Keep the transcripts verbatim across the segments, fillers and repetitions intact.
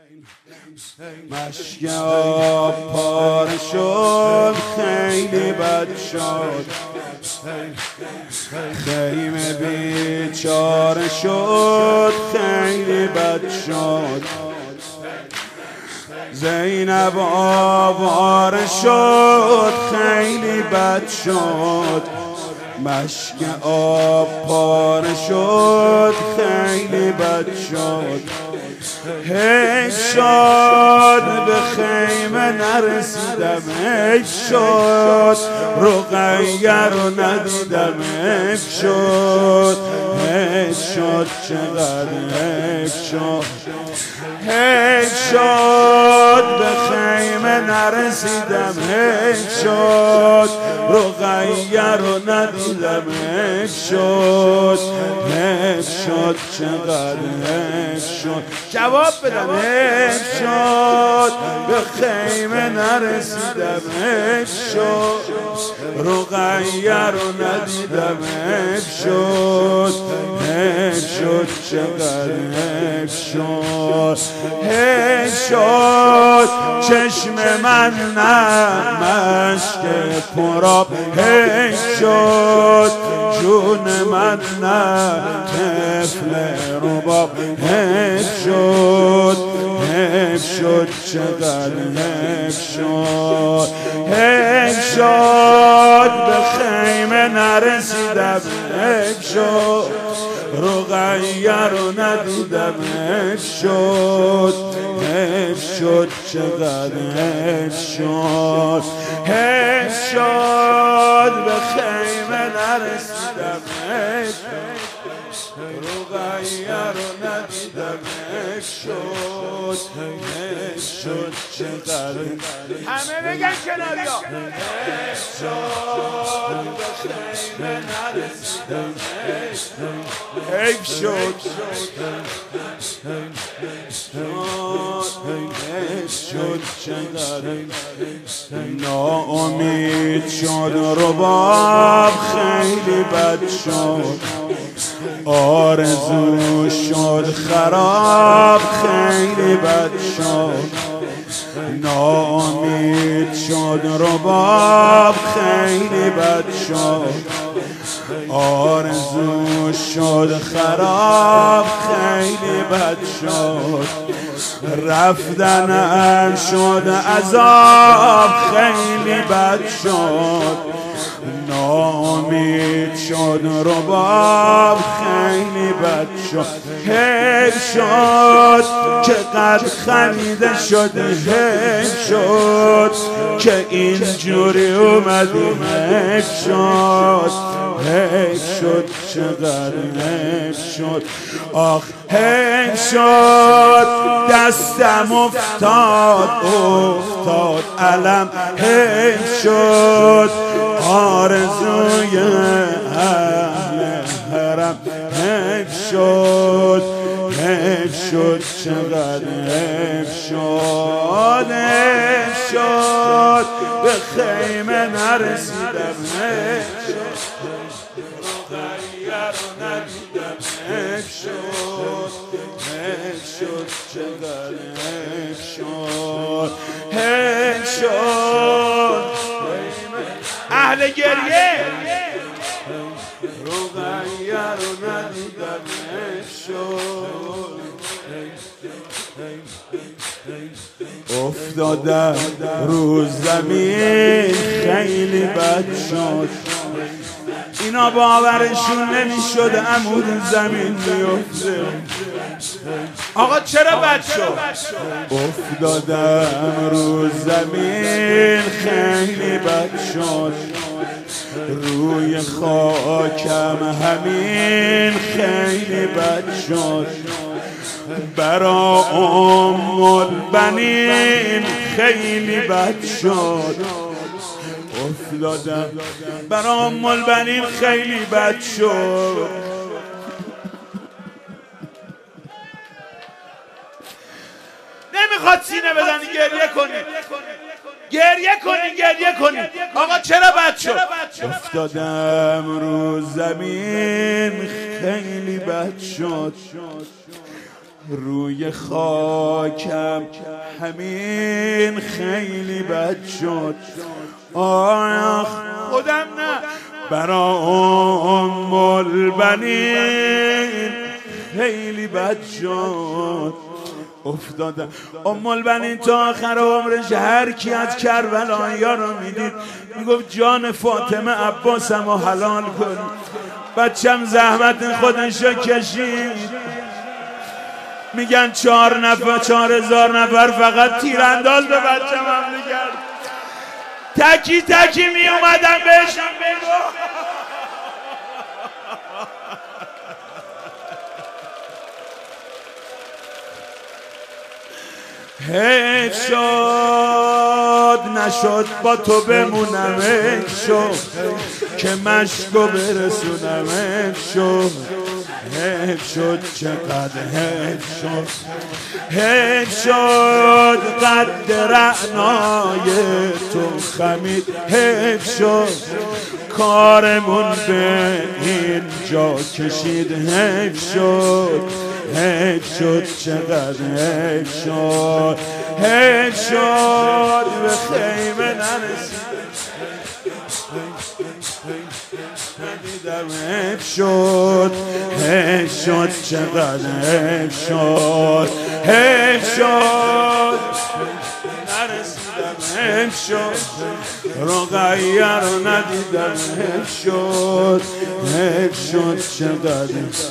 مشک آب پاره شد خیلی بد شد، خیمه بیچاره شد خیلی بد شد، زینب آواره شد خیلی بد شد، مشک آب پاره شد خیلی بد شد. حیف شد به خیمه نرسیدم، حیف شد رقیه رو ندیدم، حیف شد حیف شد چقدر حیف شد، حیف شد به خیمه نرسیدم، حیف شد رقیه رو ندیدم، حیف شد حیف شد چقدر حیف شد. جواب بدم حیف شد به خیمه نرسیدم، حیف شد رقیه رو ندیدم، حیف شد حیف شد چقدر حیف شد، حیف شد چشم من نه مشک پرآب، حیف شد جون من نه طفل رباب، حیف شد حیف شد چقدر حیف شد، حیف شد به خیمه نرسیدم، حیف شد رقیه رو ندیدم، حیف شد حیف شد چقدر حیف شد، حیف شد به خیمه نرسیدم، حیف رقیه رو ندیدم، حیف شد حیف شد چقدر. همه بگن کناریا حیف شد به خیمه نرسیدم، حیف شد حیف شد چقدر. ناامید شد رباب خیلی بد شد، آرزو شد خراب خیلی بد شد، ناامید شد رباب خیلی بد شد، آرزو شد خراب خیلی بد شد، رفتنم شد عذاب خیلی بد شد، ناامید شد رباب خیلی بد شد، حیف شد که قد خمیده شد، حیف شد که اینجوری اومدی، حیف شد حیف شد چقدر حیف شد، آخ حیف شد دستم افتاد افتاد علم، حیف شد آرزوی اهل حرم، حیف شد حیف شد چقدر حیف شد، حیف شد به خیمه نرسیدم، حیف شد رقیه رو ندیدم، حیف شد حیف شد چقدر حیف شد، حیف شد اهل گریه رقیه رو ندیدم، حیف شد افتادم رو زمین خیلی بد شد، اینا باورشون نمیشد عمود زمین میفته. آقا چرا بد شد؟ افتادم رو زمین خیلی بد شد، روی خاکم همین خیلی بد شد، برا ام البنین خیلی بد شد، افتادم برا ام البنین خیلی بد شد. نمیخواد سینه بزنی گریه کنی، گریه کنی گریه کنی. آقا چرا بد شد؟ افتادم رو زمین خیلی بد شد، روی خاکم همین خیلی بد شد. آخ خودم نه برا ام البنین خیلی بد شد. افتادم ام البنین تا آخر عمرش هر کی از کربلایی‌ها رو میدید میگفت جان فاطمه عباسم رو حلال کن. بچم زحمت خودش رو کشید. میگن چهار نفر چهار هزار نفر فقط تیرانداز به بچم حمله کرد. تکی تکی می اومدم بهشم بگو حیف شد نشد با تو بمونم، حیف شد که مشکو برسونم، حیف شد حیف شد چقدر حیف شد، حیف شد قد رعنای تو خمید، حیف شد کارمون به اینجا کشید، حیف شد حیف شد چقدر حیف شد، حیف شد به خیمه نرسید ندیدم، حیف شد حیف شد چقدر حیف شد، حیف شد نرسیدم، حیف شد رقیه رو ندیدم، حیف شد حیف شد چقدر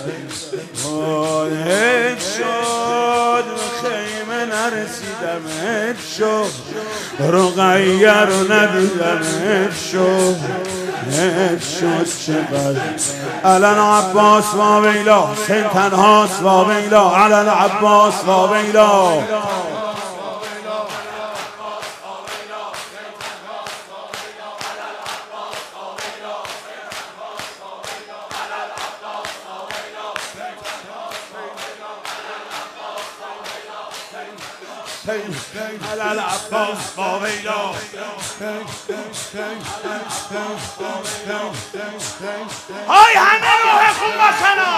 حیف شد به خیمه نرسیدم، حیف شد رقیه رو ندیدم، حیف شد حیف شد چقدر علن عباس و ویلا سن تنهاست و ویلا علن عباس و ویلا على العباس وويلا هاي همه روح خون بسنا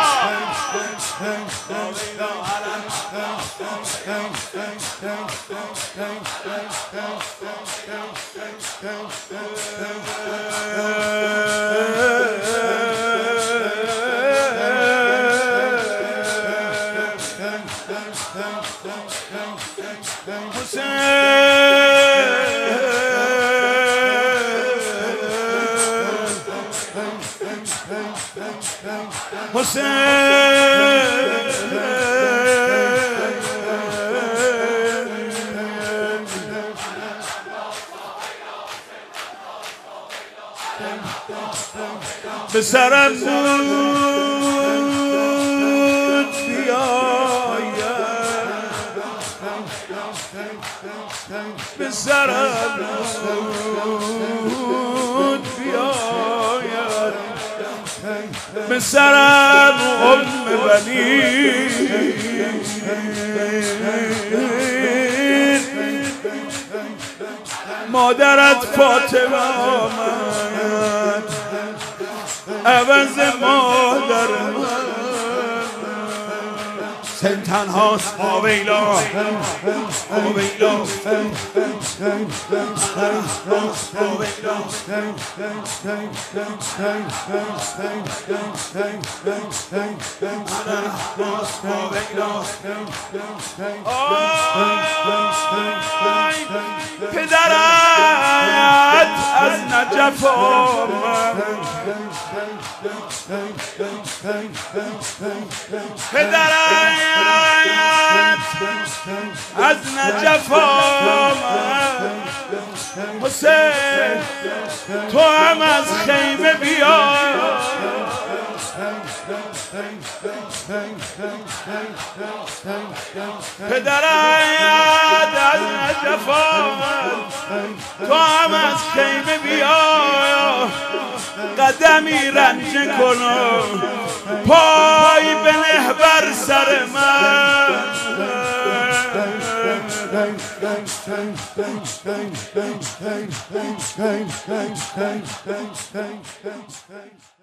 به سرم بود بیاید، به سرم بود بیاید، به سرم ام بنین مادرت فاطمه آمد عوض مادر من، سن تنهاست آویلا آویلا پدرت از نجف آمد، پدرت از نجف آمد، حسین تو هم از خیمه بیا، پدرت از نجف آمد، تو هم از خیمه بیا، قدمی رنجه کنم پای بنه بر سر من.